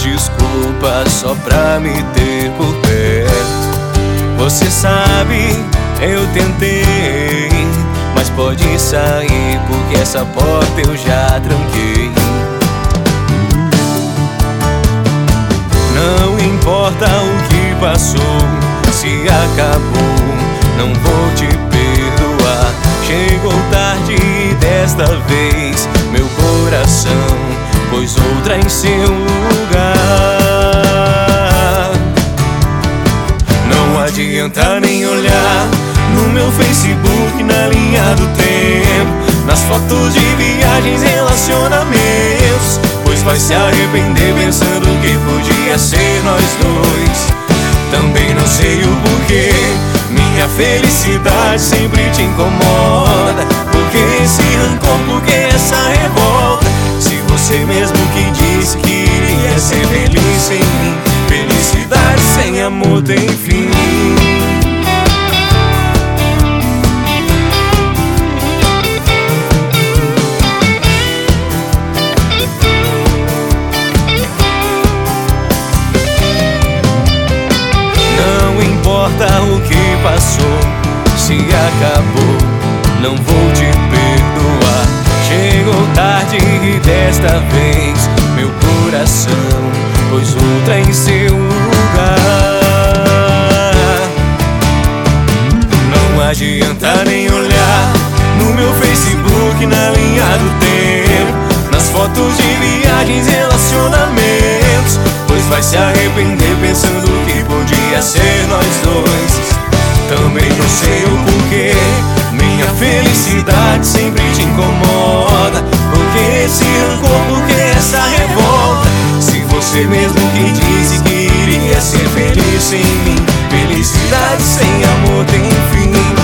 desculpas só pra me ter por perto. Você sabe, eu tentei, mas pode sair porque essa porta eu já tranquei. Não importa o que passou, se acabou, não vou te perdoar. Chegou tarde e desta vez meu coração pôs outra em seu lugar. Não adianta nem olhar no meu Facebook, na linha do tempo, nas fotos de viagens, relacionamentos, pois vai se arrepender pensando que podia ser nós dois. Também não sei o porquê, minha felicidade sempre te incomoda. Por que esse rancor, por que essa revolta? Se você mesmo que disse que iria ser feliz sem mim. Felicidade sem amor tem fim. O que passou, se acabou, não vou te perdoar. Chegou tarde e desta vez meu coração pôs outra em seu lugar. Não adianta nem olhar no meu Facebook, na linha do tempo, nas fotos de viagens, relacionamentos, pois vai se arrepender pensando que podia ser nós dois. Também não sei o porquê, minha felicidade sempre te incomoda. Por que esse rancor, por que essa revolta? Se você mesmo que disse que iria ser feliz sem mim. Felicidade sem amor tem fim.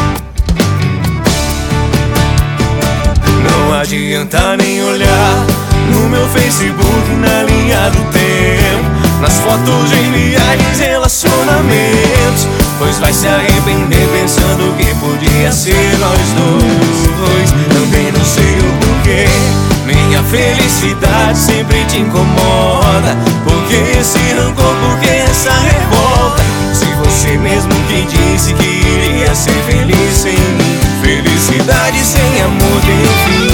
Não adianta nem olhar no meu Facebook, na linha do tempo, nas fotos de viagens, relacionamentos, pois vai se arrepender pensando que podia ser nós dois. Também não sei o porquê, minha felicidade sempre te incomoda. Por que esse rancor, por que essa revolta? Se você mesmo que disse que iria ser feliz sem mim. Felicidade sem amor tem fim.